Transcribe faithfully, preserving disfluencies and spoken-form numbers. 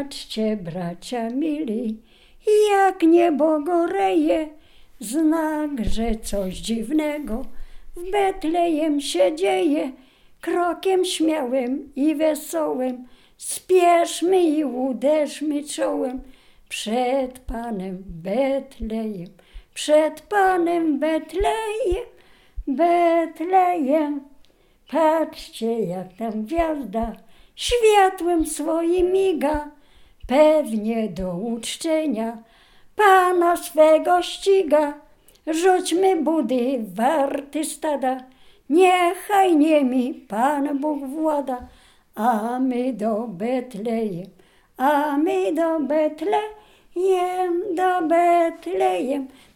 Patrzcie, bracia mili, jak niebo goreje, znak, że coś dziwnego w Betlejem się dzieje. Krokiem śmiałym i wesołym spieszmy i uderzmy czołem przed Panem Betlejem, przed Panem Betlejem, Betlejem. Patrzcie, jak tam gwiazda światłem swoim miga, pewnie do uczczenia Pana swego ściga. Rzućmy budy warty stada, niechaj niemi Pan Bóg włada. A my do Betlejem, a my do Betlejem, do Betlejem.